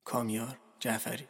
کامیار جعفری.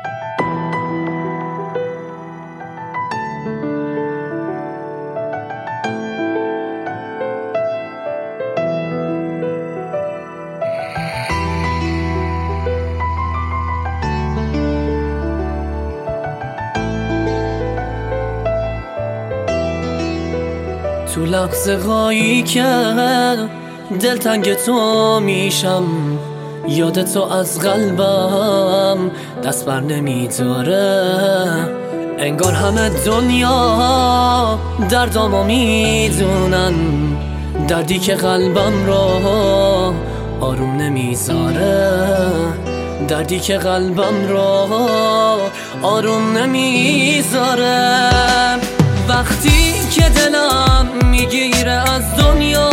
تو لحظه غایی که دلتنگ تو میشم، یاد تو از قلبم دست بر نمیداره. انگار همه دنیا دردامو میدونن، دردی که قلبم را آروم نمیذاره، دردی که قلبم را آروم نمیذاره. وقتی که دلم میگیره از دنیا،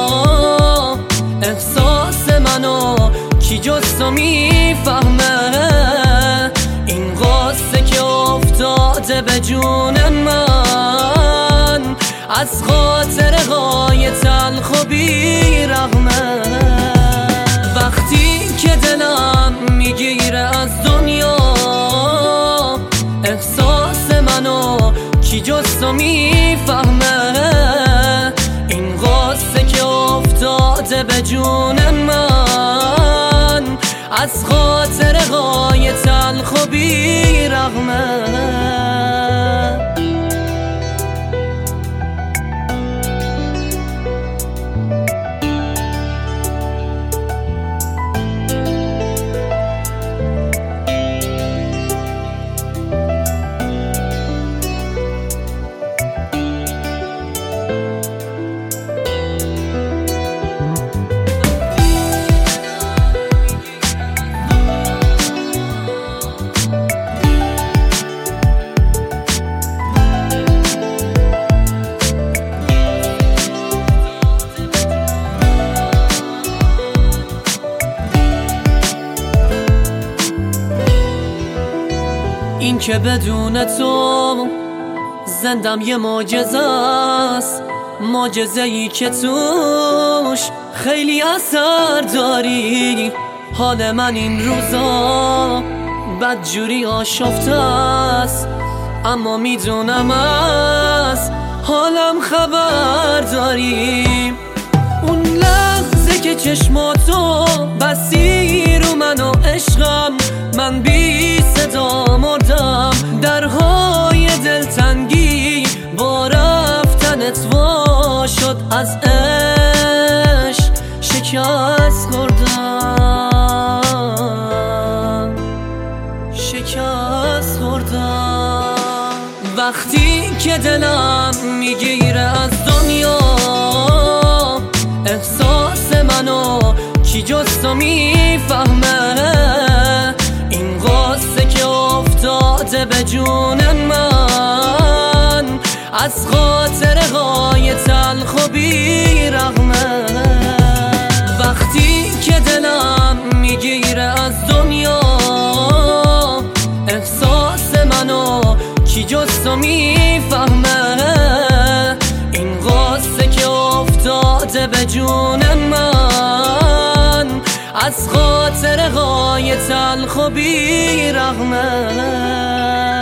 احساس منو کی جز تو میفهمه؟ این قصه که افتاده به جون من، از خاطرهای تلخ و بی‌رغمه. وقتی که دلم میگیره از دنیا، احساس منو کی جز تو میفهمه؟ این قصه که افتاده به جون من، از خاطرهای تلخ و بی‌رغمه. این که بدون تو زندم یه معجزه است، معجزه‌ای که توش خیلی اثر داری. حال من این روزا بدجوری آشفته است، اما میدونم از حالم خبر داری. اون لحظه که چشماتو بستی رو من و عشقم، من بی صدا مردم. درهای دلتنگی با رفتنت وا شد، از عشق شکست خوردم، شکست خوردم. وقتی که دلم میگیره از دنیا، احساس منو کی جز تو میفهمه؟ این قصه که افتاده به جون من، از خاطرهای تلخ و بی‌رغمه. وقتی که دلم میگیره از دنیا، احساس منو کی جز تو میفهمه؟ این قصه که افتاده به جون من، از خاطرهای تلخ و بی‌رغمه.